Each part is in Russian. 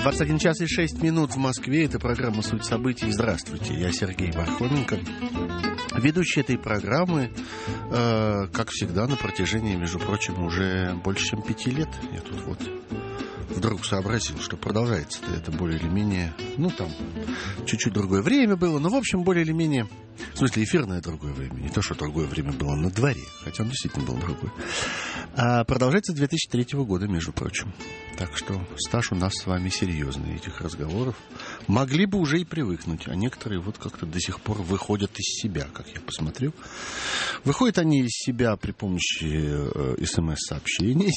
21 час и 6 минут в Москве. Это программа «Суть событий». Здравствуйте, я Сергей Пархоменко. Ведущий этой программы, как всегда, на протяжении, между прочим, уже больше, чем 5 лет. Я тут вот вдруг сообразил, что продолжается-то это более или менее... там чуть-чуть другое время было, но, в общем, более или менее... В смысле, эфирное другое время. Не то, что другое время было на дворе, хотя он действительно был другой. А продолжается с 2003 года, между прочим. Так что стаж у нас с вами серьезный этих разговоров. Могли бы уже и привыкнуть, а некоторые вот как-то до сих пор выходят из себя, как я посмотрю. Выходят они из себя при помощи СМС-сообщений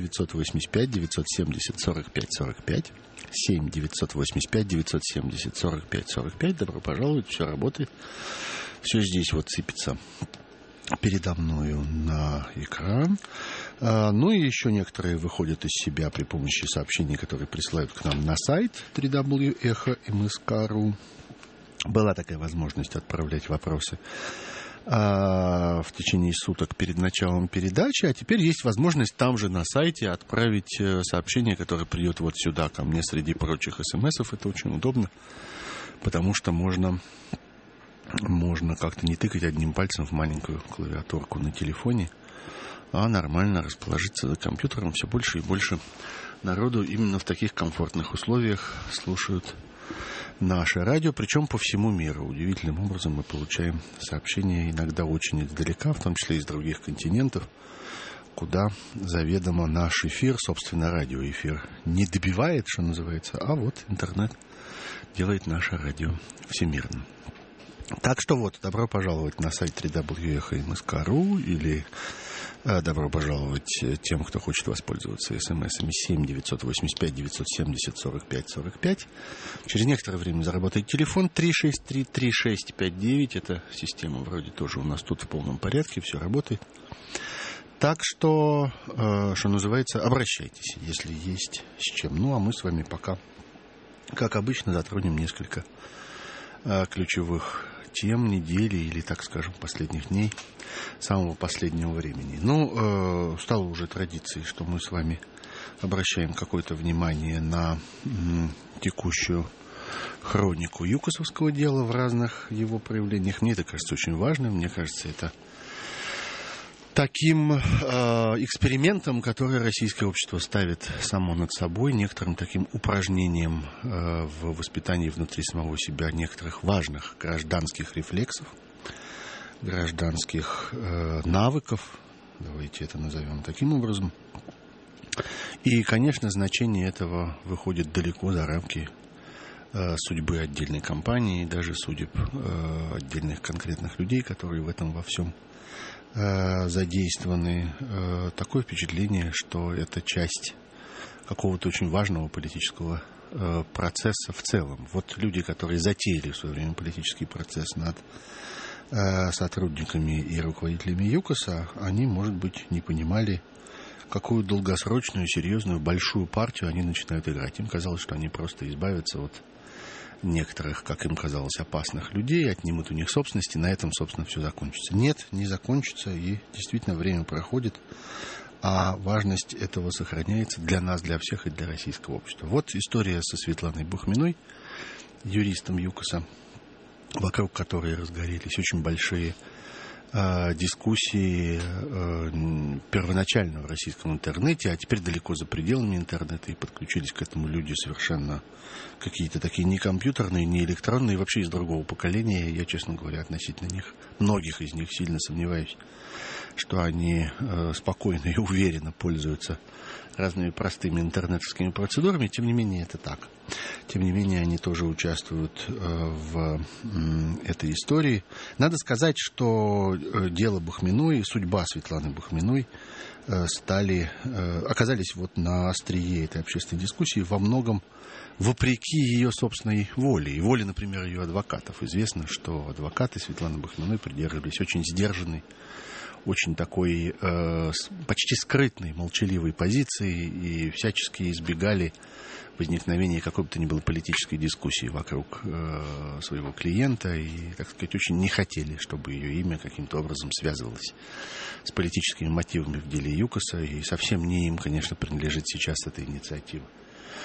7-985-970-45-45. 7-985-970-45-45. Добро пожаловать, все работает. Все здесь вот сыпется передо мною на экран. Ну и еще некоторые выходят из себя при помощи сообщений, которые присылают к нам на сайт www.echo.msk.ru. Была такая возможность отправлять вопросы в течение суток перед началом передачи, а теперь есть возможность там же на сайте отправить сообщение, которое придет вот сюда ко мне среди прочих смс-ов. Это очень удобно, потому что можно как-то не тыкать одним пальцем в маленькую клавиатурку на телефоне, а нормально расположиться за компьютером. Все больше и больше народу именно в таких комфортных условиях слушают наше радио, причем по всему миру. Удивительным образом мы получаем сообщения иногда очень издалека, в том числе из других континентов, куда заведомо наш эфир, собственно, радиоэфир, не добивает, что называется, а вот интернет делает наше радио всемирным. Так что вот, добро пожаловать на сайт www.echo.msk.ru или добро пожаловать тем, кто хочет воспользоваться смс-ами 7-985-970-45-45. Через некоторое время заработает телефон 363-3659. Эта система вроде тоже у нас тут в полном порядке, все работает. Так что, что называется, обращайтесь, если есть с чем. Ну, а мы с вами пока, как обычно, затронем несколько ключевых тем недели или, так скажем, последних дней, самого последнего времени. Стало уже традицией, что мы с вами обращаем какое-то внимание на текущую хронику юкосовского дела в разных его проявлениях. Мне это кажется очень важным. Мне кажется, это таким экспериментом, который российское общество ставит само над собой, некоторым таким упражнением в воспитании внутри самого себя некоторых важных гражданских рефлексов, гражданских навыков, давайте это назовем таким образом. И, конечно, значение этого выходит далеко за рамки судьбы отдельной компании, даже судеб отдельных конкретных людей, которые в этом во всем задействованы. Такое впечатление, что это часть какого-то очень важного политического процесса в целом. Вот люди, которые затеяли в свое время политический процесс над сотрудниками и руководителями ЮКОСа, они, может быть, не понимали, какую долгосрочную, серьезную, большую партию они начинают играть. Им казалось, что они просто избавятся от некоторых, как им казалось, опасных людей, отнимут у них собственности, на этом, собственно, все закончится. Нет, не закончится, и действительно время проходит, а важность этого сохраняется для нас, для всех и для российского общества. Вот история со Светланой Бухминой, юристом ЮКОСа, вокруг которой разгорелись очень большие дискуссии первоначально в российском интернете, а теперь далеко за пределами интернета, и подключились к этому люди совершенно какие-то такие не компьютерные, не электронные, вообще из другого поколения. Я, честно говоря, относительно них, многих из них сильно сомневаюсь, что они спокойно и уверенно пользуются разными простыми интернетовскими процедурами. Тем не менее, это так. Тем не менее, они тоже участвуют в этой истории. Надо сказать, что дело Бухминой, судьба Светланы Бухминой оказались вот на острие этой общественной дискуссии во многом вопреки ее собственной воле. И воле, например, ее адвокатов. Известно, что адвокаты Светланы Бухминой придерживались очень сдержанной, очень такой почти скрытной, молчаливой позиции и всячески избегали возникновения какой бы то ни было политической дискуссии вокруг своего клиента и, так сказать, очень не хотели, чтобы ее имя каким-то образом связывалось с политическими мотивами в деле ЮКОСа, и совсем не им, конечно, принадлежит сейчас эта инициатива.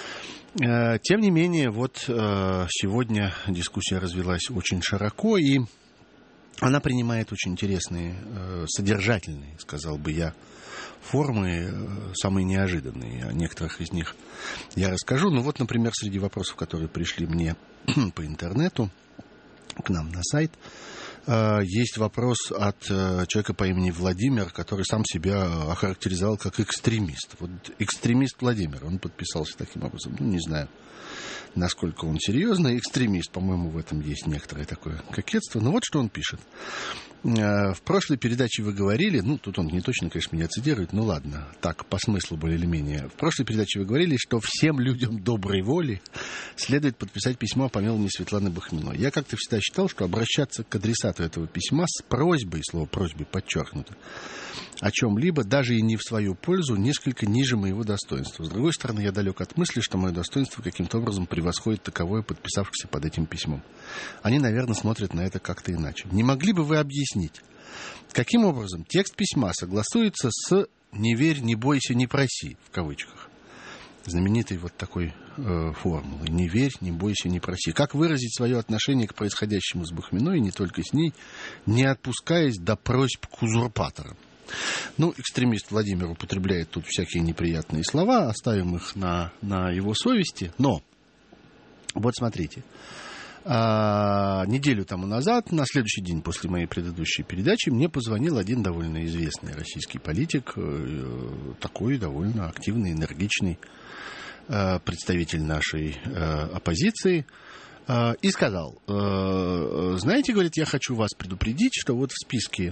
Тем не менее, вот сегодня дискуссия развилась очень широко, и она принимает очень интересные, содержательные, сказал бы я, формы, самые неожиданные. О некоторых из них я расскажу. Ну вот, например, среди вопросов, которые пришли мне по интернету, к нам на сайт, есть вопрос от человека по имени Владимир, который сам себя охарактеризовал как экстремист. Вот экстремист Владимир, он подписался таким образом. Ну, не знаю, насколько он серьезный экстремист. По-моему, в этом есть некоторое такое кокетство. Но вот что он пишет. В прошлой передаче вы говорили, ну, тут он не точно, конечно, меня цитирует, ну, ладно, так, по смыслу более или менее. В прошлой передаче вы говорили, что всем людям доброй воли следует подписать письмо о помиловании Светланы Бахминой. Я как-то всегда считал, что обращаться к адресату этого письма с просьбой, слово «просьбой» подчеркнуто, о чем-либо, даже и не в свою пользу, несколько ниже моего достоинства. С другой стороны, я далек от мысли, что мое достоинство каким-то образом превосходит таковое, подписавшихся под этим письмом. Они, наверное, смотрят на это как-то иначе. Не могли бы вы объяснить, каким образом текст письма согласуется с «не верь, не бойся, не проси», в кавычках, знаменитой вот такой формулы «не верь, не бойся, не проси». Как выразить свое отношение к происходящему с Бахминой, и не только с ней, не отпускаясь до просьб к узурпаторам? Ну, экстремист Владимир употребляет тут всякие неприятные слова, оставим их на его совести, но вот смотрите. Неделю тому назад, на следующий день после моей предыдущей передачи, мне позвонил один довольно известный российский политик, такой довольно активный, энергичный представитель нашей оппозиции, и сказал: знаете, говорит, я хочу вас предупредить, что вот в списке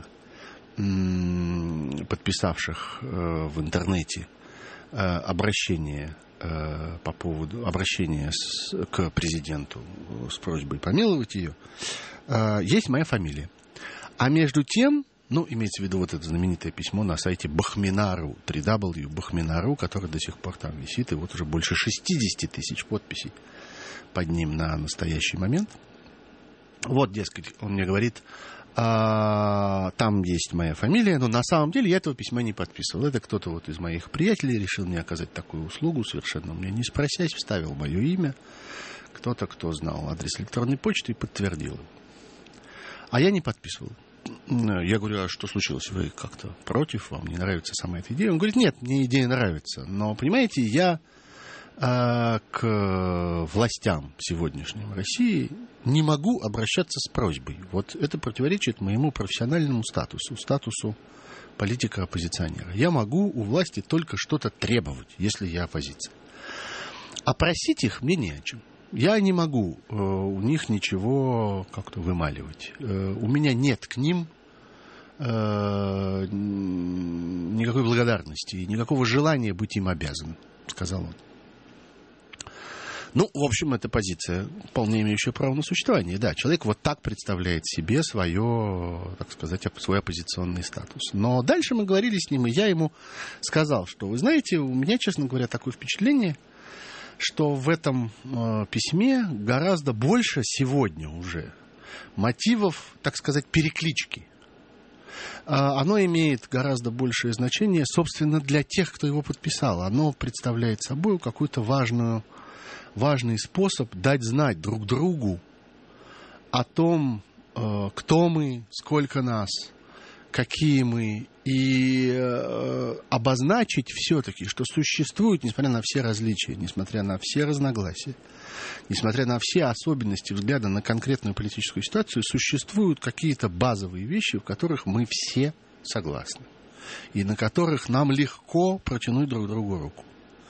подписавших в интернете обращение по поводу обращения к президенту с просьбой помиловать ее, есть моя фамилия. А между тем, ну, имеется в виду вот это знаменитое письмо на сайте Бахмина.ру, www.bahmina.ru, которое до сих пор там висит, и вот уже больше 60 тысяч подписей под ним на настоящий момент. Вот, дескать, он мне говорит, там есть моя фамилия, но на самом деле я этого письма не подписывал. Это кто-то вот из моих приятелей решил мне оказать такую услугу, совершенно мне не спросясь, вставил мое имя. Кто-то, кто знал адрес электронной почты, и подтвердил. А я не подписывал. Я говорю, а что случилось? Вы как-то против? Вам не нравится сама эта идея? Он говорит, нет, мне идея нравится. Но, понимаете, я к властям сегодняшним России не могу обращаться с просьбой. Вот это противоречит моему профессиональному статусу политика-оппозиционера. Я могу у власти только что-то требовать, если я оппозиция. А просить их мне не о чем. Я не могу у них ничего как-то вымаливать. У меня нет к ним никакой благодарности и никакого желания быть им обязанным, сказал он. Ну, в общем, это позиция, вполне имеющая право на существование. Да, человек вот так представляет себе свое, так сказать, свой оппозиционный статус. Но дальше мы говорили с ним, и я ему сказал, что, вы знаете, у меня, честно говоря, такое впечатление, что в этом письме гораздо больше сегодня уже мотивов, так сказать, переклички. Оно имеет гораздо большее значение, собственно, для тех, кто его подписал. Оно представляет собой какую-то важный способ дать знать друг другу о том, кто мы, сколько нас, какие мы, и обозначить все-таки, что существует, несмотря на все различия, несмотря на все разногласия, несмотря на все особенности взгляда на конкретную политическую ситуацию, существуют какие-то базовые вещи, в которых мы все согласны, и на которых нам легко протянуть друг другу руку.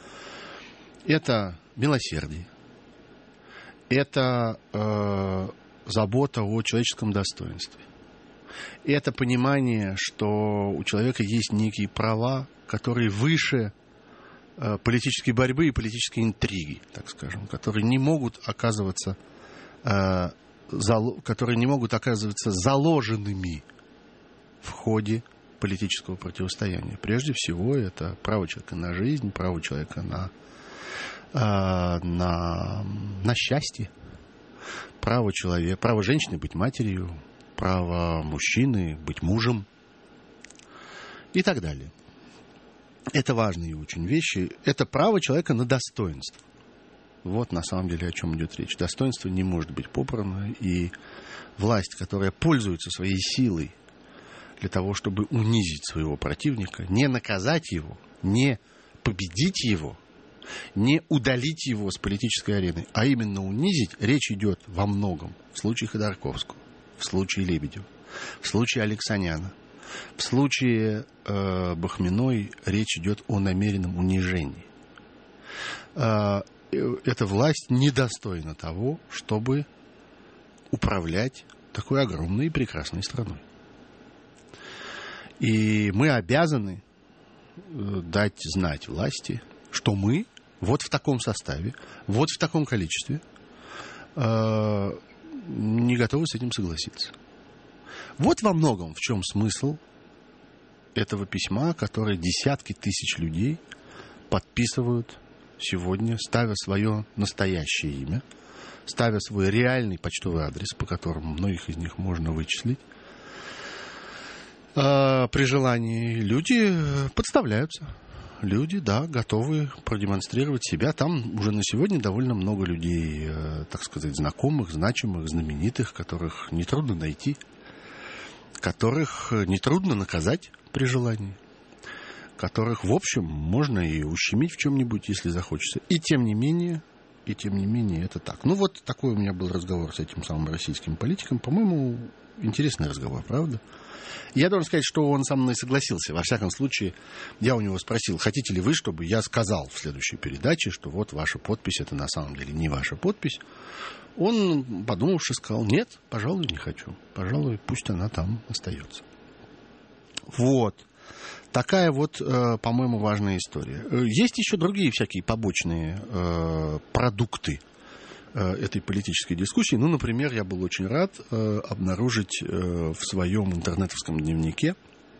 Это милосердие, это забота о человеческом достоинстве, это понимание, что у человека есть некие права, которые выше политической борьбы и политической интриги, так скажем, которые не могут оказываться заложенными в ходе политического противостояния. Прежде всего, это право человека на жизнь, право человека на счастье, право женщины быть матерью, право мужчины быть мужем и так далее. Это важные очень вещи. Это право человека на достоинство. Вот на самом деле о чем идет речь. Достоинство не может быть попрано, и власть, которая пользуется своей силой для того, чтобы унизить своего противника, не наказать его, не победить его, не удалить его с политической арены, а именно унизить, речь идет во многом в случае Ходорковского, в случае Лебедева, в случае Алексаняна, в случае Бахминой речь идет о намеренном унижении. Эта власть недостойна того, чтобы управлять такой огромной и прекрасной страной. И мы обязаны дать знать власти, что мы вот в таком составе, вот в таком количестве не готовы с этим согласиться. Вот во многом в чем смысл этого письма, которое десятки тысяч людей подписывают сегодня, ставя свое настоящее имя, ставя свой реальный почтовый адрес, по которому многих из них можно вычислить. При желании люди подставляются. Люди, да, готовы продемонстрировать себя. Там уже на сегодня довольно много людей, так сказать, знакомых, значимых, знаменитых, которых нетрудно найти, которых нетрудно наказать при желании, которых, в общем, можно и ущемить в чем-нибудь, если захочется. И тем не менее, это так. Ну, вот такой у меня был разговор с этим самым российским политиком. По-моему, интересный разговор, правда? Я должен сказать, что он со мной согласился. Во всяком случае, я у него спросил, хотите ли вы, чтобы я сказал в следующей передаче, что вот ваша подпись, это на самом деле не ваша подпись. Он, подумавши, сказал, нет, пожалуй, не хочу. Пожалуй, пусть она там остается. Вот. Такая вот, по-моему, важная история. Есть еще другие всякие побочные продукты этой политической дискуссии. Ну, например, я был очень рад обнаружить в своем интернетовском дневнике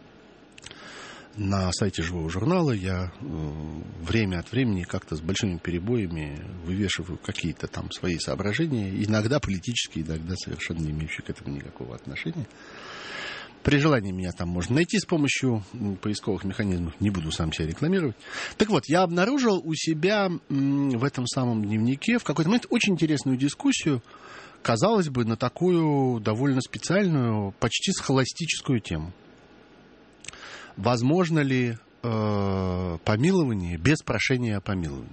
на сайте «Живого журнала». Я время от времени как-то с большими перебоями вывешиваю какие-то там свои соображения, иногда политические, иногда совершенно не имеющие к этому никакого отношения. При желании меня там можно найти с помощью поисковых механизмов. Не буду сам себя рекламировать. Так вот, я обнаружил у себя в этом самом дневнике в какой-то момент очень интересную дискуссию, казалось бы, на такую довольно специальную, почти схоластическую тему. Возможно ли помилование без прошения о помиловании?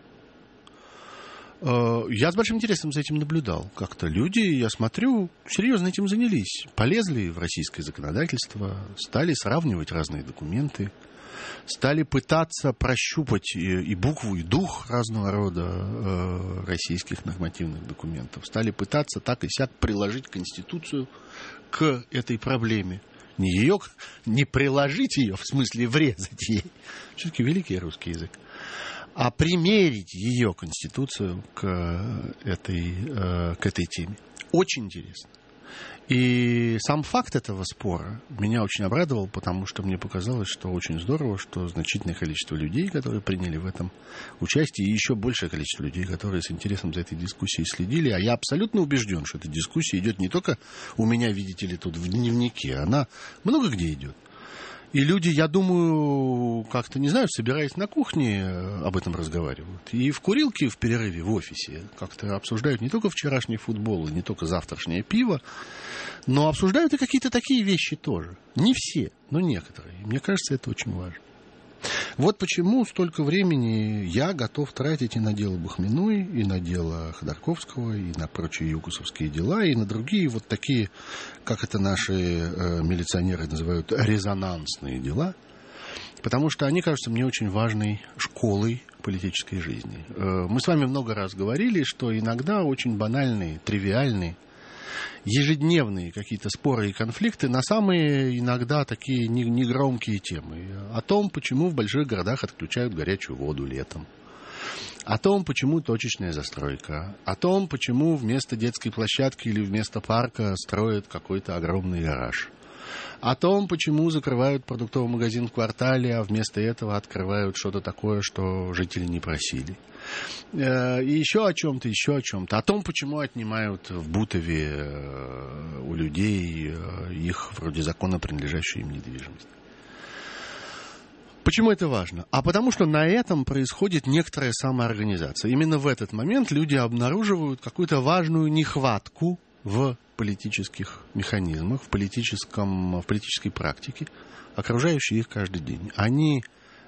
Я с большим интересом за этим наблюдал. Как-то люди, я смотрю, серьезно этим занялись. Полезли в российское законодательство, стали сравнивать разные документы, стали пытаться прощупать и букву, и дух разного рода российских нормативных документов. Стали пытаться так и сяк приложить Конституцию к этой проблеме. Не приложить ее, в смысле врезать ей. Все-таки великий русский язык. А примерить ее Конституцию к этой теме. Очень интересно. И сам факт этого спора меня очень обрадовал, потому что мне показалось, что очень здорово, что значительное количество людей, которые приняли в этом участие, и еще большее количество людей, которые с интересом за этой дискуссией следили. А я абсолютно убежден, что эта дискуссия идет не только у меня, видите ли, тут в дневнике, она много где идет. И люди, я думаю, как-то, не знаю, собираясь на кухне, об этом разговаривают. И в курилке в перерыве в офисе как-то обсуждают не только вчерашний футбол, не только завтрашнее пиво, но обсуждают и какие-то такие вещи тоже. Не все, но некоторые. Мне кажется, это очень важно. Вот почему столько времени я готов тратить и на дело Бахминой, и на дело Ходорковского, и на прочие юкусовские дела, и на другие вот такие, как это наши милиционеры называют, резонансные дела, потому что они кажутся мне очень важной школой политической жизни. Мы с вами много раз говорили, что иногда очень банальные, тривиальные, ежедневные какие-то споры и конфликты на самые иногда такие негромкие темы. О том, почему в больших городах отключают горячую воду летом. О том, почему точечная застройка. О том, почему вместо детской площадки или вместо парка строят какой-то огромный гараж. О том, почему закрывают продуктовый магазин в квартале, а вместо этого открывают что-то такое, что жители не просили. И еще о чем-то, еще о чем-то. О том, почему отнимают в Бутове у людей их вроде закона принадлежащую им недвижимость. Почему это важно? А потому что на этом происходит некоторая самоорганизация. Именно в этот момент люди обнаруживают какую-то важную нехватку в политических механизмах, в политической практике, окружающей их каждый день. Они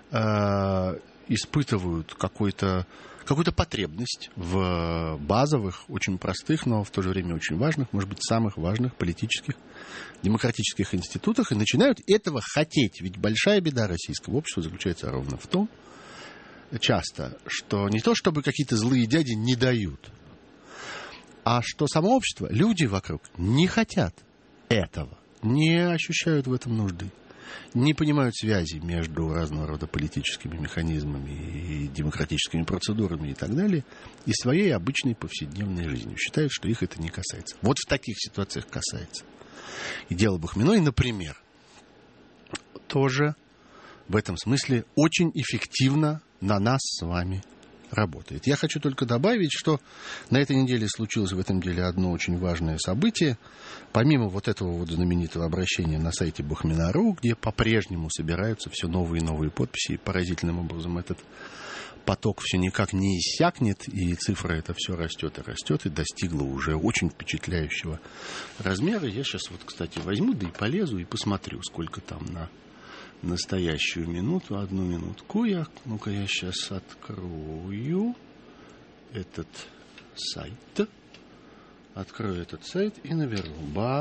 испытывают какую-то потребность в базовых, очень простых, но в то же время очень важных, может быть, самых важных политических, демократических институтах, и начинают этого хотеть. Ведь большая беда российского общества заключается ровно в том, часто, что не то, чтобы какие-то злые дяди не дают, а что само общество, люди вокруг не хотят этого, не ощущают в этом нужды, не понимают связи между разного рода политическими механизмами и демократическими процедурами и так далее, и своей обычной повседневной жизнью. Считают, что их это не касается. Вот в таких ситуациях касается. И дело Бахминой, например, тоже в этом смысле очень эффективно на нас с вами работает. Я хочу только добавить, что на этой неделе случилось в этом деле одно очень важное событие. Помимо вот этого вот знаменитого обращения на сайте Бахмина.ру, где по-прежнему собираются все новые и новые подписи, и поразительным образом этот поток все никак не иссякнет, и цифра это все растет и растет, и достигла уже очень впечатляющего размера. Я сейчас вот, кстати, возьму, да и полезу, и посмотрю, сколько там на настоящую минуту. Одну минутку. Ну-ка, я сейчас открою этот сайт. Открою этот сайт и наберу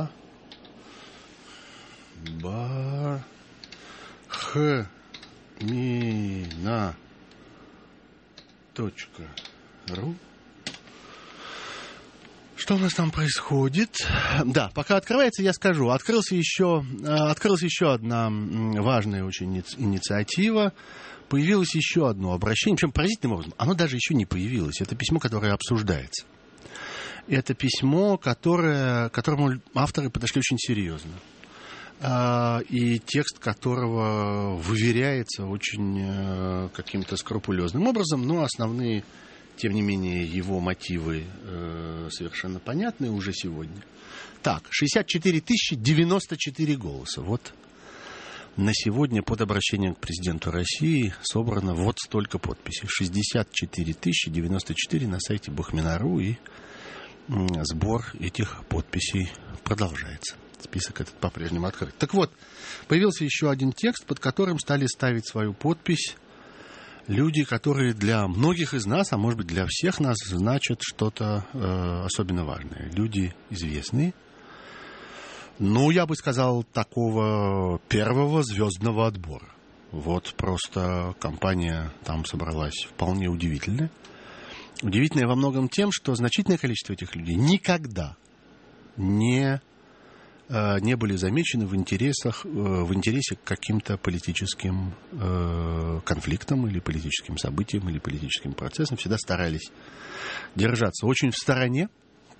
Бахмина.ру. Что у нас там происходит? Да, пока открывается, я скажу. Открылась еще одна важная очень инициатива. Появилось еще одно обращение. Причем поразительным образом. Оно даже еще не появилось. Это письмо, которое обсуждается. Это письмо, которому авторы подошли очень серьезно. И текст которого выверяется очень каким-то скрупулезным образом. Но основные, тем не менее, его мотивы совершенно понятны уже сегодня. Так, 64 094 голоса. Вот на сегодня под обращением к президенту России собрано вот столько подписей. 64 094 на сайте Бахмина.ру, и сбор этих подписей продолжается. Список этот по-прежнему открыт. Так вот, появился еще один текст, под которым стали ставить свою подпись люди, которые для многих из нас, а может быть для всех нас, значат что-то особенно важное. Люди известные. Ну, я бы сказал, такого первого звездного отбора. Вот просто компания там собралась вполне удивительная. Удивительная во многом тем, что значительное количество этих людей никогда не были замечены в интересе к каким-то политическим конфликтам или политическим событиям или политическим процессам. Всегда старались держаться очень в стороне.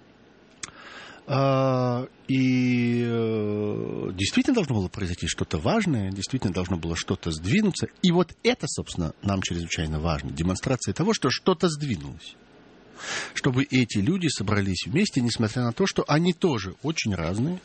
И действительно должно было произойти что-то важное, действительно должно было что-то сдвинуться. И вот это, собственно, нам чрезвычайно важно. Демонстрация того, что что-то сдвинулось. Чтобы эти люди собрались вместе, несмотря на то, что они тоже очень разные.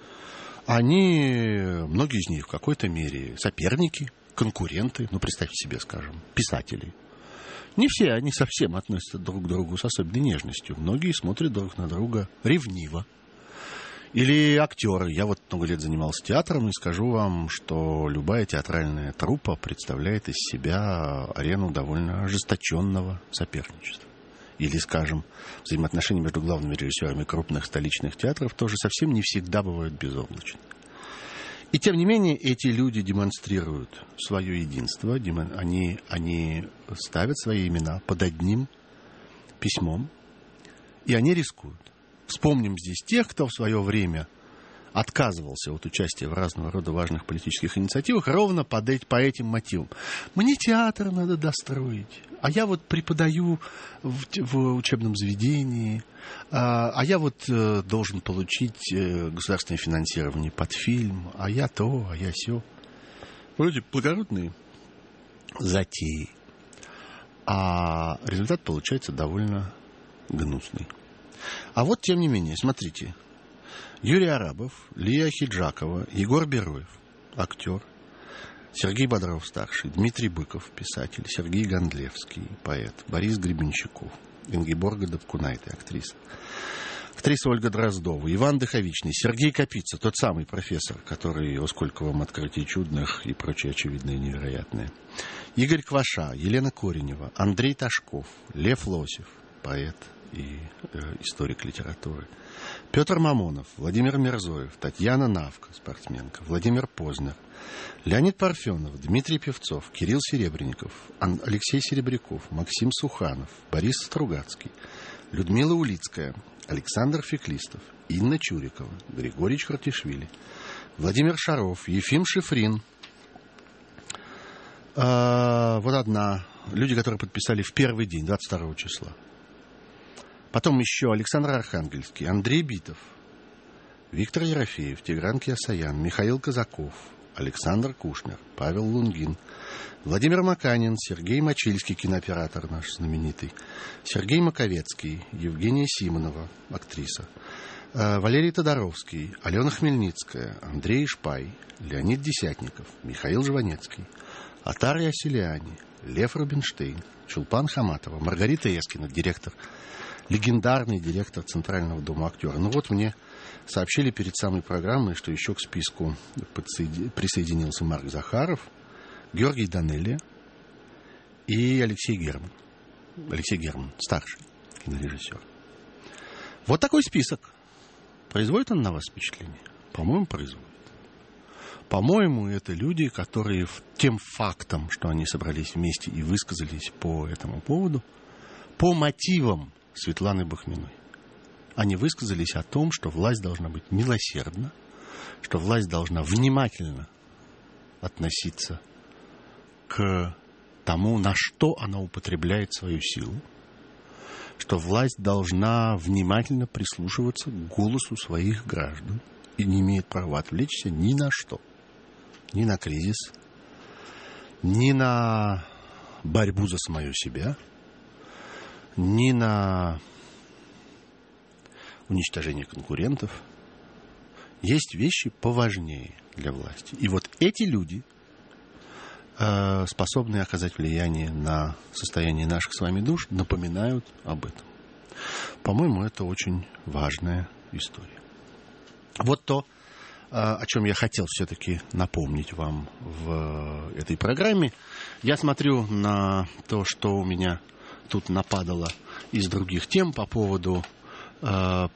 Многие из них в какой-то мере соперники, конкуренты, представьте себе, скажем, писатели. Не все они совсем относятся друг к другу с особенной нежностью. Многие смотрят друг на друга ревниво. Или актеры. Я вот много лет занимался театром, и скажу вам, что любая театральная труппа представляет из себя арену довольно ожесточенного соперничества. Или, скажем, взаимоотношения между главными режиссерами крупных столичных театров тоже совсем не всегда бывают безоблачны. И тем не менее, эти люди демонстрируют свое единство, они ставят свои имена под одним письмом, и они рискуют. Вспомним здесь тех, кто в свое время отказывался от участия в разного рода важных политических инициативах ровно по этим мотивам. Мне театр надо достроить, а я вот преподаю в учебном заведении, а я вот должен получить государственное финансирование под фильм, а я то, а я сё. Вроде благородные затеи, а результат получается довольно гнусный. А вот, тем не менее, смотрите, Юрий Арабов, Лия Хиджакова, Егор Бероев, актер, Сергей Бодров-старший, Дмитрий Быков, писатель, Сергей Гондлевский, поэт, Борис Гребенщиков, Ингеборга Добкунайте, актриса Ольга Дроздова, Иван Дыховичный, Сергей Капица, тот самый профессор, который «О сколько вам открытий чудных» и прочее очевидное и невероятное, Игорь Кваша, Елена Коренева, Андрей Ташков, Лев Лосев, поэт и историк литературы, Петр Мамонов, Владимир Мирзоев, Татьяна Навка, спортсменка, Владимир Познер, Леонид Парфенов, Дмитрий Певцов, Кирилл Серебренников, Алексей Серебряков, Максим Суханов, Борис Стругацкий, Людмила Улицкая, Александр Феклистов, Инна Чурикова, Григорий Чхартишвили, Владимир Шаров, Ефим Шифрин. Вот одна. Люди, которые подписали в первый день, 22 числа. Потом еще Александр Архангельский, Андрей Битов, Виктор Ерофеев, Тигран Киасаян, Михаил Казаков, Александр Кушнер, Павел Лунгин, Владимир Маканин, Сергей Мочильский, кинооператор наш знаменитый, Сергей Маковецкий, Евгения Симонова, актриса, Валерий Тодоровский, Алена Хмельницкая, Андрей Шпай, Леонид Десятников, Михаил Жванецкий, Атар Ясилиани, Лев Рубинштейн, Чулпан Хаматова, Маргарита Эскина, легендарный директор Центрального дома актера. Ну вот мне сообщили перед самой программой, что еще к списку присоединился Марк Захаров, Георгий Данелия и Алексей Герман. Алексей Герман, старший кинорежиссер. Вот такой список. Производит он на вас впечатление? По-моему, производит. По-моему, это люди, которые тем фактом, что они собрались вместе и высказались по этому поводу, по мотивам Светланы Бахминой. Они высказались о том, что власть должна быть милосердна, что власть должна внимательно относиться к тому, на что она употребляет свою силу, что власть должна внимательно прислушиваться к голосу своих граждан и не имеет права отвлечься ни на что. Ни на кризис, ни на борьбу за самое себя, ни на уничтожение конкурентов. Есть вещи поважнее для власти. И вот эти люди способны оказать влияние на состояние наших с вами душ, напоминают об этом. По-моему, это очень важная история. Вот то, о чем я хотел все-таки напомнить вам в этой программе. Я смотрю на то, что у меня тут нападало из других тем по поводу что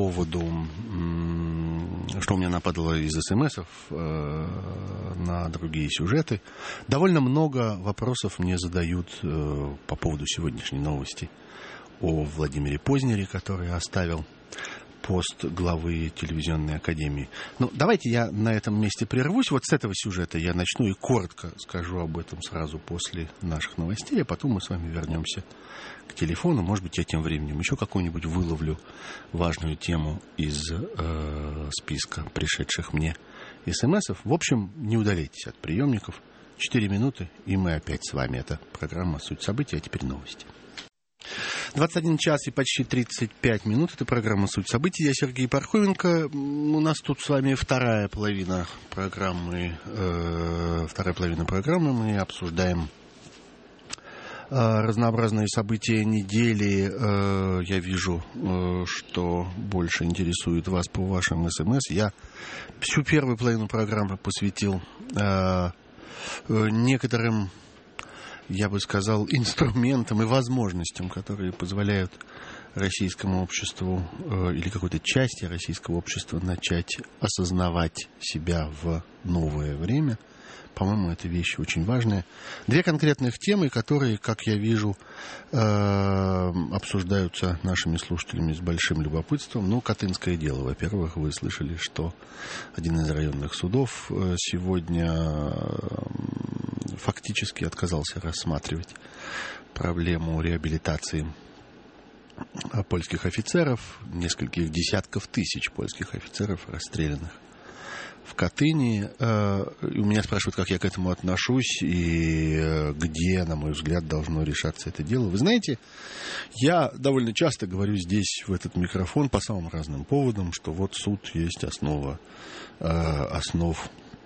у меня нападало из СМСов на другие сюжеты. Довольно много вопросов мне задают по поводу сегодняшней новости о Владимире Познере, который оставил пост главы телевизионной академии. Ну, давайте я на этом месте прервусь. Вот с этого сюжета я начну и коротко скажу об этом сразу после наших новостей, а потом мы с вами вернемся к телефону. Может быть, я тем временем еще какую-нибудь выловлю важную тему из списка пришедших мне СМСов. В общем, не удаляйтесь от приемников. 4 минуты, и мы опять с вами. Это программа «Суть событий», а теперь новости. 21 час и почти 35 минут. Это программа «Суть событий». Я Сергей Пархоменко. У нас тут с вами вторая половина программы. Мы обсуждаем разнообразные события недели. Я вижу, что больше интересует вас по вашим СМС. Я всю первую половину программы посвятил некоторым, я бы сказал, инструментам и возможностям, которые позволяют российскому обществу или какой-то части российского общества начать осознавать себя в новое время. По-моему, это вещь очень важная. Две конкретных темы, которые, как я вижу, обсуждаются нашими слушателями с большим любопытством. Ну, Катынское дело. Во-первых, вы слышали, что один из районных судов сегодня фактически отказался рассматривать проблему реабилитации польских офицеров, нескольких десятков тысяч польских офицеров, расстрелянных в Катыни. И у меня спрашивают, как я к этому отношусь и где, на мой взгляд, должно решаться это дело. Вы знаете, я довольно часто говорю здесь, в этот микрофон, по самым разным поводам, что вот суд есть основа основ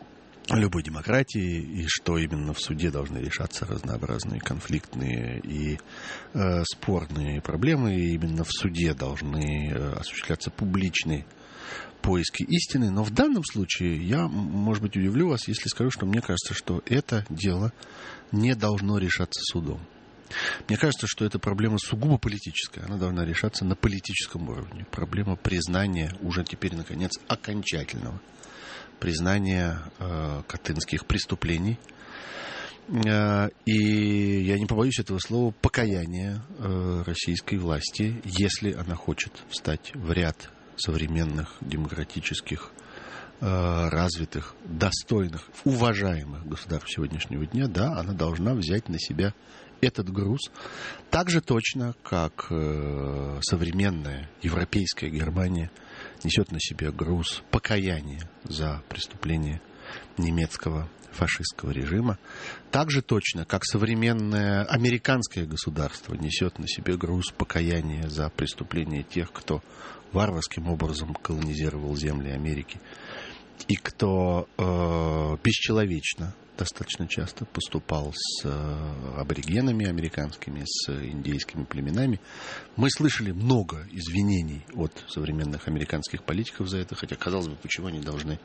любой демократии, и что именно в суде должны решаться разнообразные конфликтные и спорные проблемы, и именно в суде должны осуществляться публичные поиски истины. Но в данном случае я, может быть, удивлю вас, если скажу, что мне кажется, что это дело не должно решаться судом. Мне кажется, что эта проблема сугубо политическая. Она должна решаться на политическом уровне. Проблема признания уже теперь, наконец, окончательного признания катынских преступлений. И я не побоюсь этого слова, покаяния российской власти, если она хочет встать в ряд современных, демократических, развитых, достойных, уважаемых государств сегодняшнего дня, да, она должна взять на себя этот груз так же точно, как современная европейская Германия несет на себе груз покаяния за преступление немецкого фашистского режима, так же точно, как современное американское государство несет на себе груз покаяния за преступление тех, кто варварским образом колонизировал земли Америки и кто бесчеловечно достаточно часто поступал с аборигенами американскими, с индейскими племенами. Мы слышали много извинений от современных американских политиков за это, хотя, казалось бы, почему они должны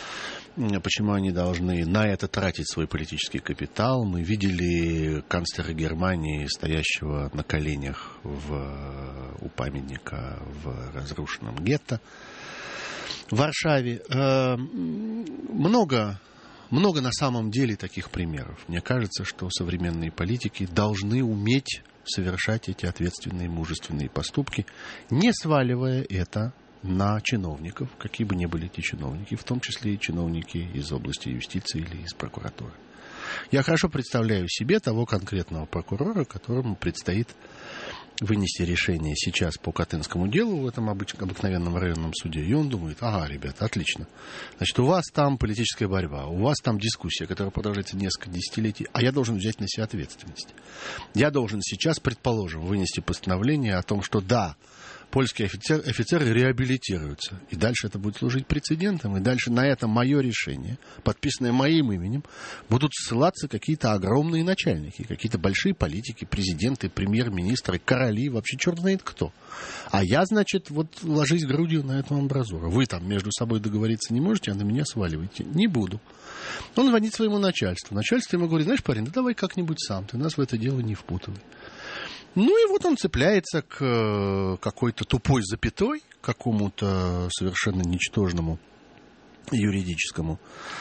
на это тратить свой политический капитал. Мы видели канцлера Германии, стоящего на коленях у памятника в разрушенном гетто в Варшаве. Много на самом деле таких примеров. Мне кажется, что современные политики должны уметь совершать эти ответственные, мужественные поступки, не сваливая это на чиновников, какие бы ни были эти чиновники, в том числе и чиновники из области юстиции или из прокуратуры. Я хорошо представляю себе того конкретного прокурора, которому предстоит вынести решение сейчас по Катынскому делу в этом обыкновенном районном суде. И он думает: ага, ребята, отлично. Значит, у вас там политическая борьба, у вас там дискуссия, которая продолжается несколько десятилетий, а я должен взять на себя ответственность. Я должен сейчас, предположим, вынести постановление о том, что да, польские офицеры реабилитируются. И дальше это будет служить прецедентом. И дальше на это мое решение, подписанное моим именем, будут ссылаться какие-то огромные начальники, какие-то большие политики, президенты, премьер-министры, короли, вообще черт знает кто. А я, значит, вот ложусь грудью на эту амбразуру. Вы там между собой договориться не можете, а на меня сваливаете. Не буду. Он звонит своему начальству. Начальство ему говорит: знаешь, парень, да давай как-нибудь сам, ты нас в это дело не впутывай. Ну и вот он цепляется к какой-то тупой запятой, к какому-то совершенно ничтожному юридическому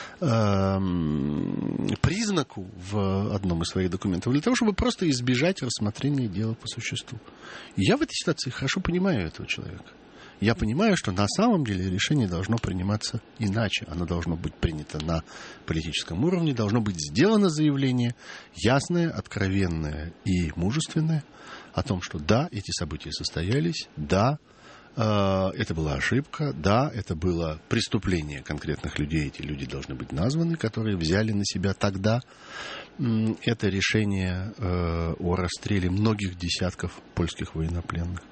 признаку в одном из своих документов, для того, чтобы просто избежать рассмотрения дела по существу. И я в этой ситуации хорошо понимаю этого человека. Я понимаю, что на самом деле решение должно приниматься иначе. Оно должно быть принято на политическом уровне, должно быть сделано заявление ясное, откровенное и мужественное о том, что да, эти события состоялись, да, это была ошибка, да, это было преступление конкретных людей, эти люди должны быть названы, которые взяли на себя тогда это решение о расстреле многих десятков польских военнопленных.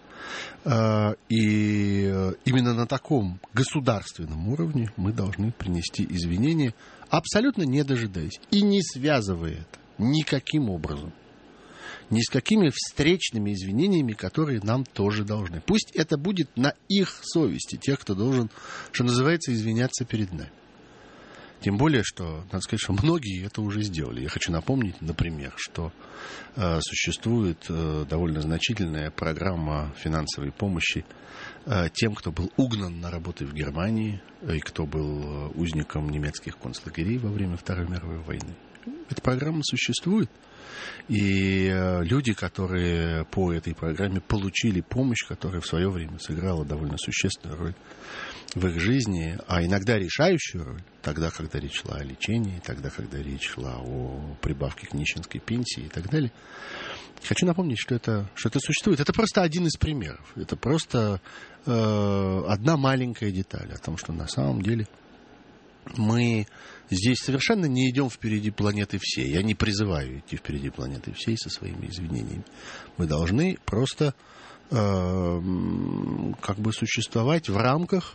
И именно на таком государственном уровне мы должны принести извинения, абсолютно не дожидаясь и не связывая это никаким образом, ни с какими встречными извинениями, которые нам тоже должны. Пусть это будет на их совести, тех, кто должен, что называется, извиняться перед нами. Тем более, что, надо сказать, что многие это уже сделали. Я хочу напомнить, например, что существует довольно значительная программа финансовой помощи тем, кто был угнан на работы в Германии и кто был узником немецких концлагерей во время Второй мировой войны. Эта программа существует. И люди, которые по этой программе получили помощь, которая в свое время сыграла довольно существенную роль в их жизни, а иногда решающую роль, тогда, когда речь шла о лечении, тогда, когда речь шла о прибавке к нищенской пенсии и так далее. Хочу напомнить, что это существует. Это просто один из примеров. Это просто одна маленькая деталь о том, что на самом деле мы здесь совершенно не идем впереди планеты всей. Я не призываю идти впереди планеты всей со своими извинениями. Мы должны просто как бы существовать в рамках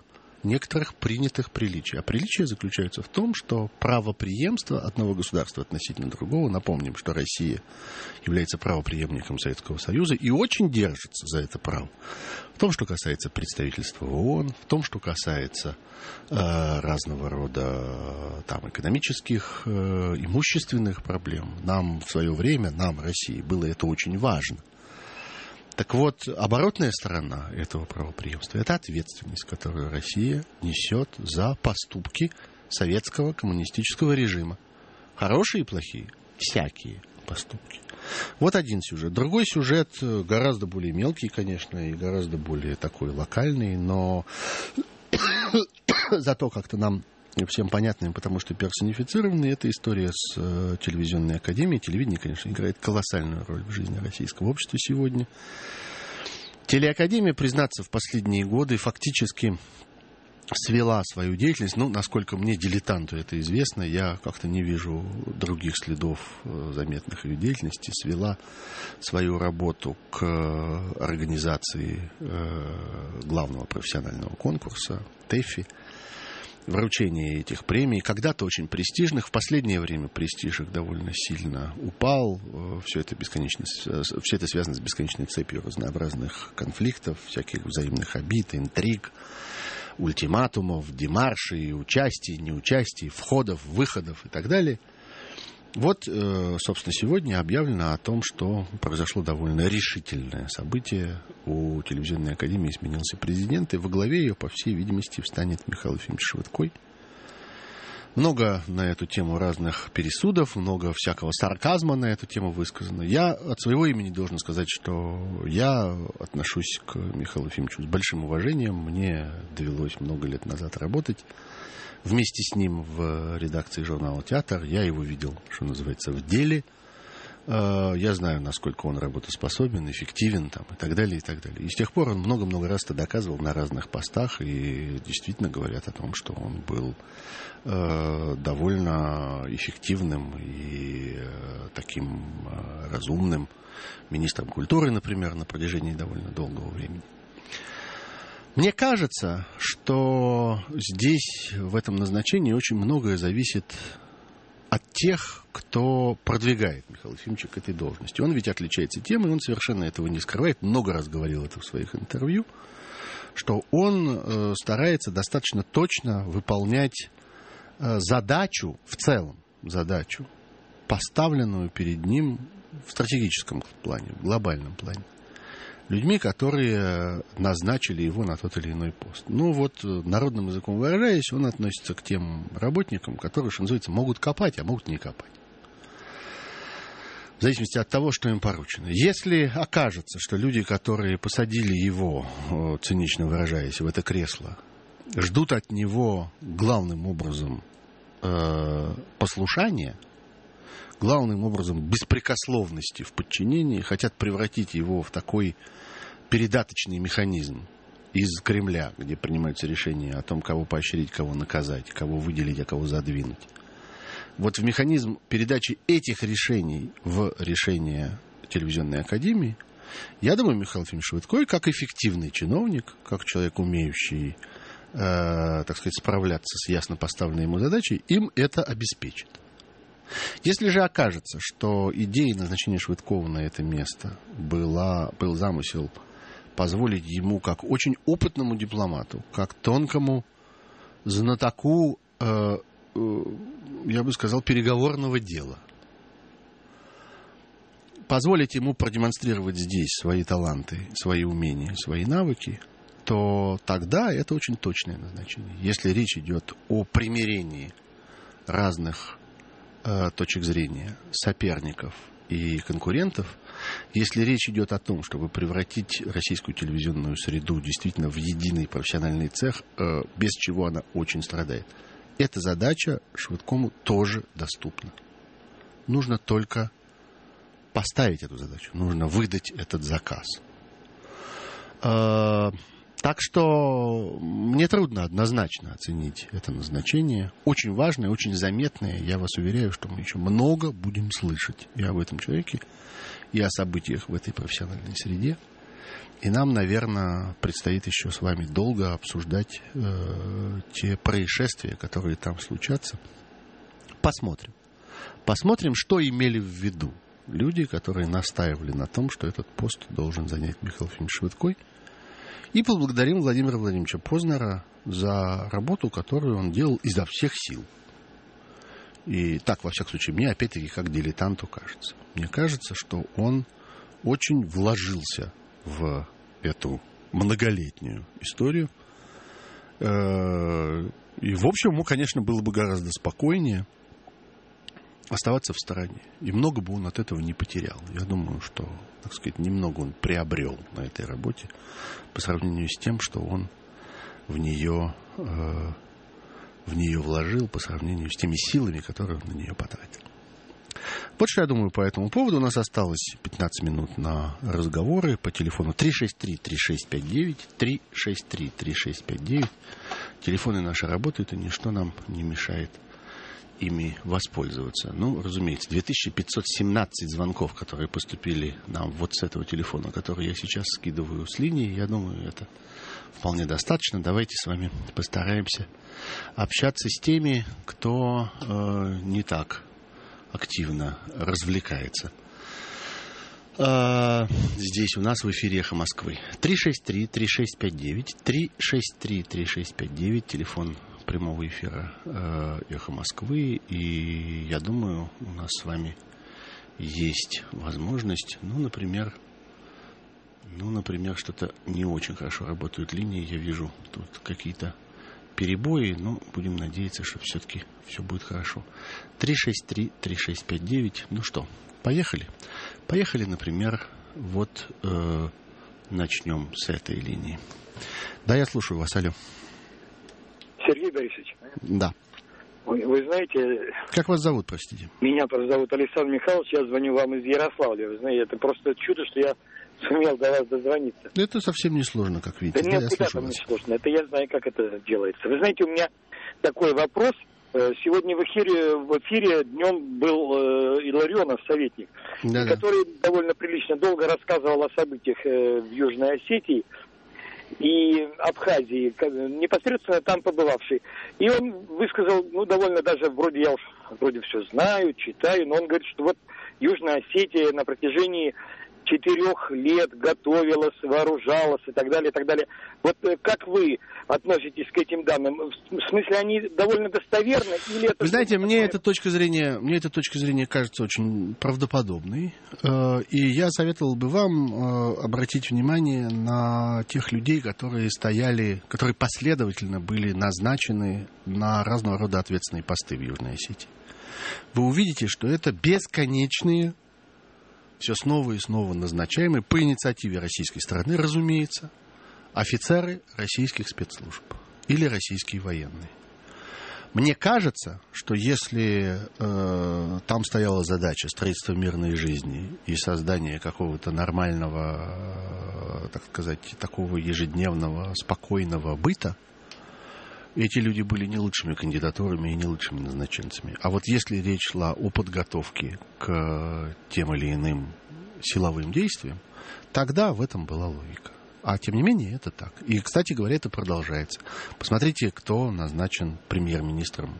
некоторых принятых приличий. А приличия заключаются в том, что правопреемство одного государства относительно другого, напомним, что Россия является правопреемником Советского Союза и очень держится за это право. В том, что касается представительства в ООН, в том, что касается разного рода там, экономических, имущественных проблем. Нам в свое время, нам, России, было это очень важно. Так вот, оборотная сторона этого правопреемства – это ответственность, которую Россия несет за поступки советского коммунистического режима. Хорошие и плохие, всякие поступки. Вот один сюжет. Другой сюжет гораздо более мелкий, конечно, и гораздо более такой локальный, но зато как-то нам всем понятным, потому что персонифицированный. Это история с телевизионной академией. Телевидение, конечно, играет колоссальную роль в жизни российского общества сегодня. Телеакадемия, признаться, в последние годы фактически свела свою деятельность. Ну, насколько мне, дилетанту, это известно, я как-то не вижу других следов заметных ее деятельности. Свела свою работу к организации главного профессионального конкурса ТЭФИ. Вручение этих премий, когда-то очень престижных, в последнее время престиж их довольно сильно упал. Все это связано с бесконечной цепью разнообразных конфликтов, всяких взаимных обид, интриг, ультиматумов, демаршей, участий, неучастий, входов, выходов и так далее. Вот, собственно, сегодня объявлено о том, что произошло довольно решительное событие. У телевизионной академии сменился президент, и во главе ее, по всей видимости, встанет Михаил Ефимович Швыдкой. Много на эту тему разных пересудов, много всякого сарказма на эту тему высказано. Я от своего имени должен сказать, что я отношусь к Михаилу Ефимовичу с большим уважением. Мне довелось много лет назад работать вместе с ним в редакции журнала «Театр». Я его видел, что называется, в деле. Я знаю, насколько он работоспособен, эффективен там, и так далее, и так далее. И с тех пор он много-много раз это доказывал на разных постах, и действительно говорят о том, что он был довольно эффективным и таким разумным министром культуры, например, на протяжении довольно долгого времени. Мне кажется, что здесь, в этом назначении, очень многое зависит от тех, кто продвигает Михаила Ефимовича к этой должности. Он ведь отличается тем, и он совершенно этого не скрывает, много раз говорил это в своих интервью, что он старается достаточно точно выполнять задачу, в целом задачу, поставленную перед ним в стратегическом плане, в глобальном плане, людьми, которые назначили его на тот или иной пост. Ну вот, народным языком выражаясь, он относится к тем работникам, которые, что называется, могут копать, а могут не копать. В зависимости от того, что им поручено. Если окажется, что люди, которые посадили его, цинично выражаясь, в это кресло, ждут от него главным образом послушания, главным образом беспрекословности в подчинении, хотят превратить его в такой передаточный механизм из Кремля, где принимаются решения о том, кого поощрить, кого наказать, кого выделить, а кого задвинуть. Вот в механизм передачи этих решений в решение телевизионной академии, я думаю, Михаил Ефимович Швыдкой, как эффективный чиновник, как человек, умеющий, так сказать, справляться с ясно поставленной ему задачей, им это обеспечит. Если же окажется, что идеей назначения Швыдкова на это место был замысел позволить ему, как очень опытному дипломату, как тонкому знатоку, я бы сказал, переговорного дела, позволить ему продемонстрировать здесь свои таланты, свои умения, свои навыки, то тогда это очень точное назначение. Если речь идет о примирении разных точек зрения соперников и конкурентов, если речь идет о том, чтобы превратить российскую телевизионную среду действительно в единый профессиональный цех, без чего она очень страдает, эта задача Швыдкому тоже доступна. Нужно только поставить эту задачу, нужно выдать этот заказ. Так что мне трудно однозначно оценить это назначение. Очень важное, очень заметное. Я вас уверяю, что мы еще много будем слышать и об этом человеке, и о событиях в этой профессиональной среде. И нам, наверное, предстоит еще с вами долго обсуждать те происшествия, которые там случатся. Посмотрим. Посмотрим, что имели в виду люди, которые настаивали на том, что этот пост должен занять Михаил Ефимович Швыдкой. И поблагодарим Владимира Владимировича Познера за работу, которую он делал изо всех сил. И так, во всяком случае, мне, опять-таки, как дилетанту кажется. Мне кажется, что он очень вложился в эту многолетнюю историю. И, в общем, ему, конечно, было бы гораздо спокойнее оставаться в стороне. И много бы он от этого не потерял. Я думаю, что, так сказать, немного он приобрел на этой работе по сравнению с тем, что он в нее вложил, по сравнению с теми силами, которые он на нее потратил. Вот что я думаю по этому поводу. У нас осталось 15 минут на разговоры по телефону 363-3659, 363-3659. Телефоны наши работают, и ничто нам не мешает ими воспользоваться. Ну, разумеется, 2517 звонков, которые поступили нам вот с этого телефона, который я сейчас скидываю с линии, я думаю, это вполне достаточно. Давайте с вами постараемся общаться с теми, кто не так активно развлекается. Здесь у нас в эфире «Эхо Москвы». 363-3659, 363-3659, телефон прямого эфира «Эхо Москвы». И я думаю, у нас с вами есть возможность, например, что-то не очень хорошо работают линии. Я вижу тут какие-то перебои, но будем надеяться, что все-таки все будет хорошо. 363-3659. Ну что, поехали? Поехали, например, вот начнем с этой линии. Да, я слушаю вас, алло. Сергей Борисович. Да. Вы знаете... Как вас зовут, простите? Меня просто зовут Александр Михайлович, я звоню вам из Ярославля. Вы знаете, это просто чудо, что я сумел до вас дозвониться. Это совсем не сложно, как видите. Да нет, куда там не сложно. Это я знаю, как это делается. Вы знаете, у меня такой вопрос. Сегодня в эфире днем был Илларионов, советник, который довольно прилично долго рассказывал о событиях в Южной Осетии и Абхазии, непосредственно там побывавший. И он высказал, довольно даже, я вроде все знаю, читаю, но он говорит, что вот Южная Осетия на протяжении 4 лет готовилась, вооружалась и так далее, и так далее. Вот как вы относитесь к этим данным? В смысле, они довольно достоверны? Или это... Вы знаете, мне эта точка зрения кажется очень правдоподобной. И я советовал бы вам обратить внимание на тех людей, которые последовательно были назначены на разного рода ответственные посты в Южной Осетии. Вы увидите, что это бесконечные, все снова и снова назначаемые по инициативе российской стороны, разумеется, офицеры российских спецслужб или российские военные. Мне кажется, что если там стояла задача строительства мирной жизни и создания какого-то нормального, так сказать, такого ежедневного, спокойного быта, эти люди были не лучшими кандидатурами и не лучшими назначенцами. А вот если речь шла о подготовке к тем или иным силовым действиям, тогда в этом была логика. А тем не менее, это так. И, кстати говоря, это продолжается. Посмотрите, кто назначен премьер-министром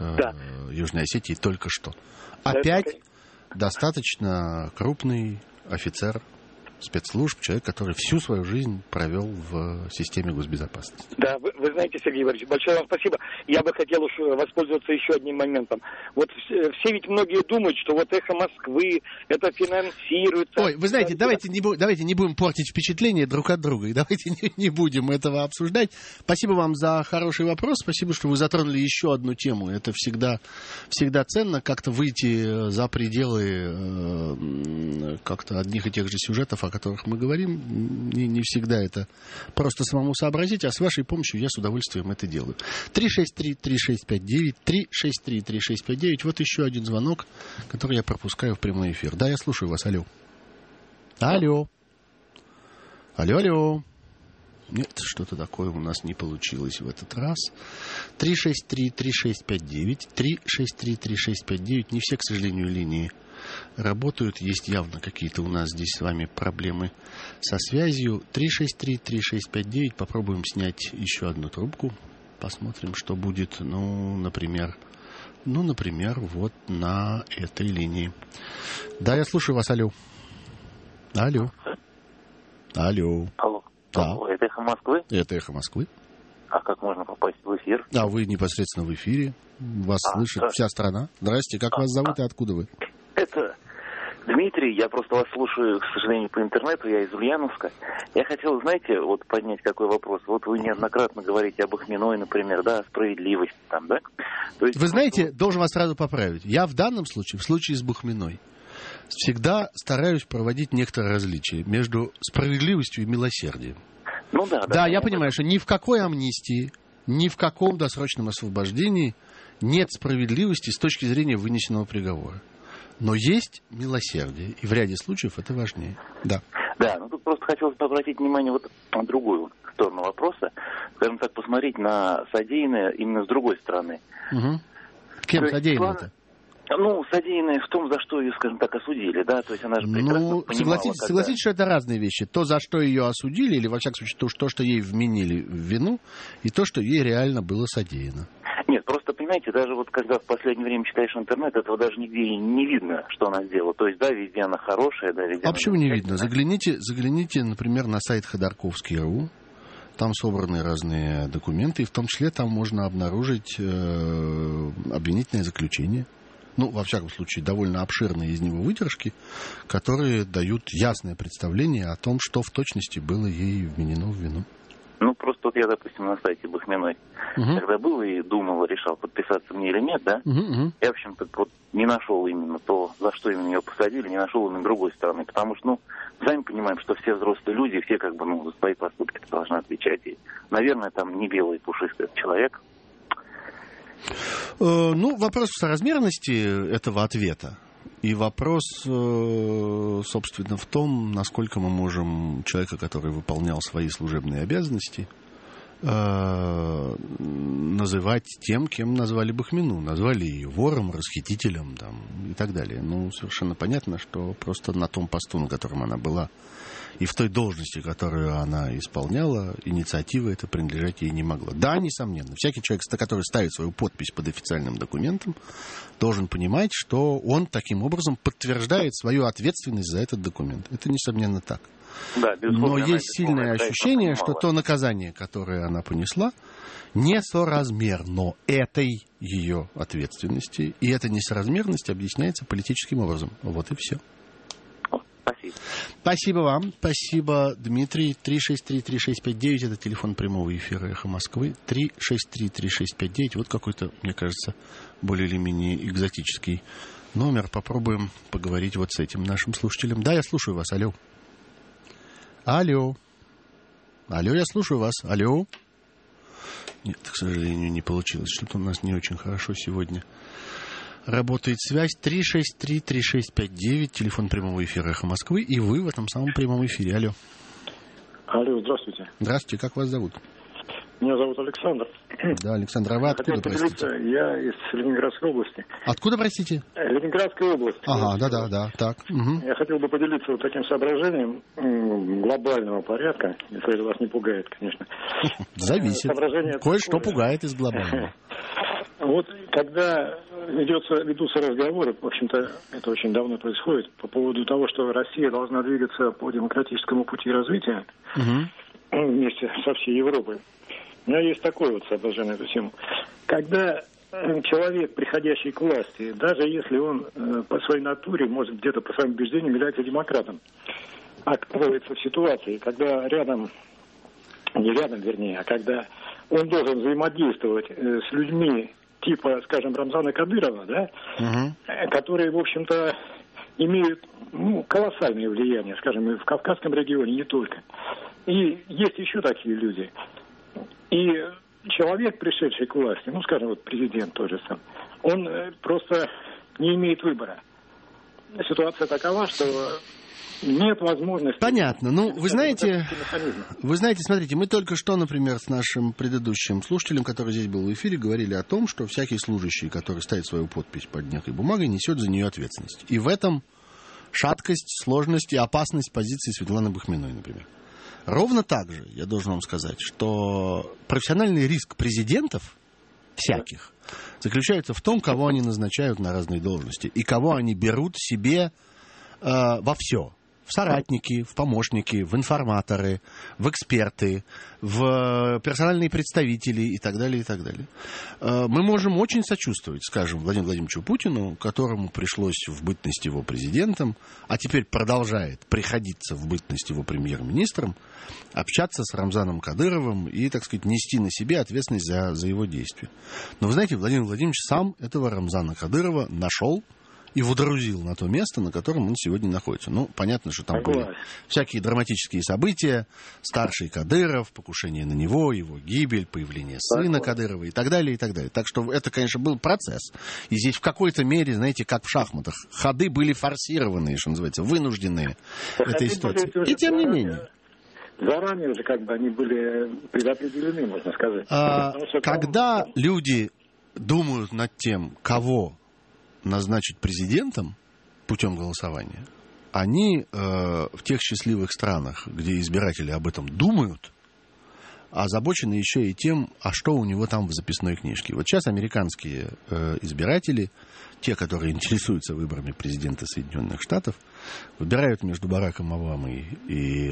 Южной Осетии только что. Опять достаточно крупный офицер спецслужб, человек, который всю свою жизнь провел в системе госбезопасности. Да, вы знаете, Сергей Борисович, большое вам спасибо. Я бы хотел уж воспользоваться еще одним моментом. Вот все ведь многие думают, что вот «Эхо Москвы» это финансируется... Ой, вы знаете, давайте не будем портить впечатление друг от друга, и давайте не будем этого обсуждать. Спасибо вам за хороший вопрос, спасибо, что вы затронули еще одну тему. Это всегда ценно, как-то выйти за пределы как-то одних и тех же сюжетов, о которых мы говорим, не всегда это просто самому сообразить, а с вашей помощью я с удовольствием это делаю. 363-3659, 363-3659, вот еще один звонок, который я пропускаю в прямой эфир. Да, я слушаю вас, алло. Алло. Нет, что-то такое у нас не получилось в этот раз. 363-3659, 363-3659, не все, к сожалению, линии работают. Есть явно какие-то у нас здесь с вами проблемы со связью. 363-3659. Попробуем снять еще одну трубку. Посмотрим, что будет. Например, вот на этой линии. Да, я слушаю вас. Алло. Алло. Да. Это «Эхо Москвы»? Это «Эхо Москвы». А как можно попасть в эфир? А вы непосредственно в эфире. Вас слышит вся страна. Здрасте, как вас зовут и откуда вы? Это Дмитрий. Я просто вас слушаю, к сожалению, по интернету. Я из Ульяновска. Я хотел, знаете, вот поднять такой вопрос. Вот вы неоднократно говорите об Бахминой, например, да, о справедливости там, да? То есть, вы знаете, должен вас сразу поправить. Я в данном случае, в случае с Бахминой, всегда стараюсь проводить некоторое различие между справедливостью и милосердием. Да, я понимаю, что ни в какой амнистии, ни в каком досрочном освобождении нет справедливости с точки зрения вынесенного приговора. Но есть милосердие, и в ряде случаев это важнее. Да. Да, тут просто хотелось бы обратить внимание вот на другую сторону вопроса. Скажем так, посмотреть на содеянное именно с другой стороны. Угу. Кем содеянное-то? Содеянное в том, за что ее, скажем так, осудили, да, то есть она же прекрасно понимала, согласитесь, что это разные вещи. То, за что ее осудили, или, во всяком случае, то, что ей вменили в вину, и то, что ей реально было содеяно. Нет, просто, понимаете, даже вот когда в последнее время читаешь интернет, этого даже нигде не видно, что она сделала. То есть, да, везде она хорошая, да, везде... А почему не видно? Загляните, например, на сайт Ходорковский.ру. Там собраны разные документы, и в том числе там можно обнаружить обвинительное заключение. Во всяком случае, довольно обширные из него выдержки, которые дают ясное представление о том, что в точности было ей вменено в вину. Просто вот я, допустим, на сайте Бахминой, когда был и думал, решал, подписаться мне или нет, да, я, в общем-то, вот не нашел именно то, за что именно ее посадили, не нашел именно другой стороны, потому что, сами понимаем, что все взрослые люди, все за свои поступки должны отвечать, и, наверное, там не белый пушистый человек. Вопрос соразмерности этого ответа. И вопрос, собственно, в том, насколько мы можем человека, который выполнял свои служебные обязанности, называть тем, кем назвали Бахмину. Назвали ее вором, расхитителем и так далее. Совершенно понятно, что просто на том посту, на котором она была, и в той должности, которую она исполняла, инициатива эта принадлежать ей не могла. Да, несомненно. Всякий человек, который ставит свою подпись под официальным документом, должен понимать, что он таким образом подтверждает свою ответственность за этот документ. Это, несомненно, так. Да, но есть сильное ощущение, что то наказание, которое она понесла, несоразмерно этой ее ответственности. И эта несоразмерность объясняется политическим образом. Вот и все. Спасибо. Спасибо вам. Спасибо, Дмитрий. 363-3659. Это телефон прямого эфира «Эхо Москвы». 363-3659. Вот какой-то, мне кажется, более или менее экзотический номер. Попробуем поговорить вот с этим нашим слушателем. Да, я слушаю вас. Алло. Алло, я слушаю вас. Алло. Нет, к сожалению, не получилось. Что-то у нас не очень хорошо сегодня работает связь. 363-3659, телефон прямого эфира «Эхо Москвы». И вы в этом самом прямом эфире. Алло. Алло, здравствуйте. Здравствуйте, как вас зовут? Меня зовут Александр. Да, Александр, а вы откуда, простите? Я из Ленинградской области. Откуда, простите? Ленинградской области. Ага, да, так. Угу. Я хотел бы поделиться вот таким соображением глобального порядка, если это вас не пугает, конечно. Зависит. Кое-что пугает из глобального. Вот когда ведутся разговоры, в общем-то, это очень давно происходит, по поводу того, что Россия должна двигаться по демократическому пути развития вместе со всей Европой. У меня есть такое вот соображение на эту тему. Когда человек, приходящий к власти, даже если он по своей натуре, может где-то по своим убеждениям является демократом, оказывается в ситуации, когда когда он должен взаимодействовать с людьми типа, скажем, Рамзана Кадырова, да, которые, в общем-то, имеют колоссальное влияние, скажем, и в Кавказском регионе, не только. И есть еще такие люди. И человек, пришедший к власти, скажем, вот президент тот же сам, он просто не имеет выбора. Ситуация такова, что нет возможности... Понятно. Ну, вы знаете, смотрите, мы только что, например, с нашим предыдущим слушателем, который здесь был в эфире, говорили о том, что всякий служащий, который ставит свою подпись под некой бумагой, несет за нее ответственность. И в этом шаткость, сложность и опасность позиции Светланы Бахминой, например. Ровно так же, я должен вам сказать, что профессиональный риск президентов всяких заключается в том, кого они назначают на разные должности и кого они берут себе во все. В соратники, в помощники, в информаторы, в эксперты, в персональные представители и так далее, и так далее. Мы можем очень сочувствовать, скажем, Владимиру Владимировичу Путину, которому пришлось в бытность его президентом, а теперь продолжает приходиться в бытность его премьер-министром, общаться с Рамзаном Кадыровым и, так сказать, нести на себе ответственность за его действия. Но вы знаете, Владимир Владимирович сам этого Рамзана Кадырова нашел и водрузил на то место, на котором он сегодня находится. Ну, понятно, что там были всякие драматические события. Старший Кадыров, покушение на него, его гибель, появление сына Кадырова и так далее, и так далее. Так что это, конечно, был процесс. И здесь в какой-то мере, знаете, как в шахматах, ходы были форсированные, что называется, вынужденные этой ситуации. И тем не менее. Заранее уже как бы они были предопределены, можно сказать. Когда люди думают над тем, кого назначить президентом путем голосования, они в тех счастливых странах, где избиратели об этом думают, озабочены еще и тем, а что у него там в записной книжке. Вот сейчас американские избиратели, те, которые интересуются выборами президента Соединенных Штатов, выбирают между Бараком Обамой и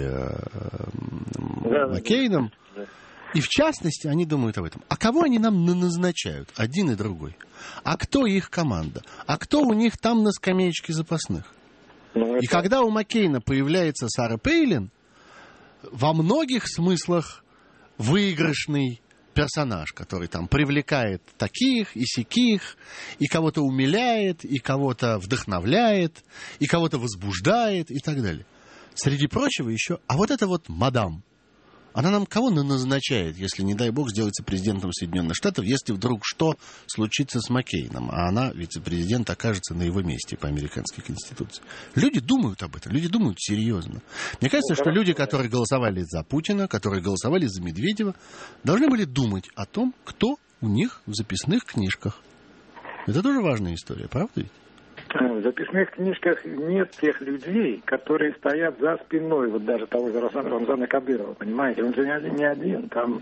Маккейном. И в частности, они думают об этом. А кого они нам назначают? Один и другой. А кто их команда? А кто у них там на скамеечке запасных? И когда у Маккейна появляется Сара Пейлин, во многих смыслах выигрышный персонаж, который там привлекает таких и сяких, и кого-то умиляет, и кого-то вдохновляет, и кого-то возбуждает, и так далее. Среди прочего еще, а вот это вот мадам, она нам кого назначает, если, не дай бог, сделается президентом Соединенных Штатов, если вдруг что случится с Маккейном, а она, вице-президент, окажется на его месте по американской конституции. Люди думают об этом, люди думают серьезно. Мне кажется, что люди, которые голосовали за Путина, которые голосовали за Медведева, должны были думать о том, кто у них в записных книжках. Это тоже важная история, правда ведь? В записных книжках нет тех людей, которые стоят за спиной вот даже того же Рамзана Кадырова, понимаете? Он же не один. Там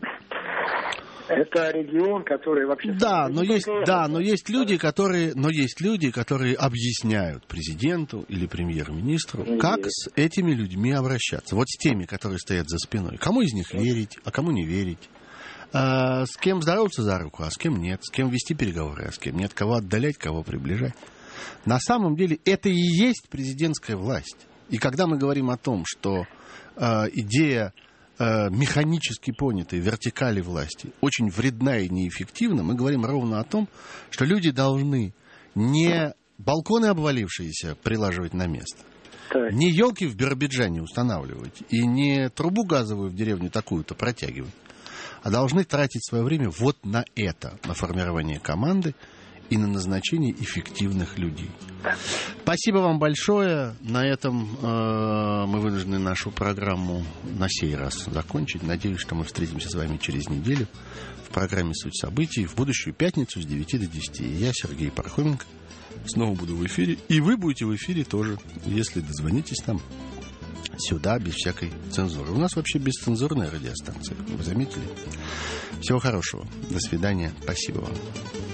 это регион, который вообще... Но есть люди, которые объясняют президенту или премьер-министру, как с этими людьми обращаться. Вот с теми, которые стоят за спиной. Кому из них верить, а кому не верить. С кем здороваться за руку, а с кем нет. С кем вести переговоры, а с кем нет. Кого отдалять, кого приближать. На самом деле это и есть президентская власть. И когда мы говорим о том, что идея механически понятой вертикали власти очень вредна и неэффективна, мы говорим ровно о том, что люди должны не балконы обвалившиеся прилаживать на место, не елки в Биробиджане устанавливать и не трубу газовую в деревню такую-то протягивать, а должны тратить свое время вот на это, на формирование команды и на назначение эффективных людей. Спасибо вам большое. На этом мы вынуждены нашу программу на сей раз закончить. Надеюсь, что мы встретимся с вами через неделю в программе «Суть событий» в будущую пятницу с 9 до 10. Я, Сергей Пархоменко, снова буду в эфире. И вы будете в эфире тоже, если дозвонитесь нам сюда без всякой цензуры. У нас вообще бесцензурная радиостанция. Вы заметили? Всего хорошего. До свидания. Спасибо вам.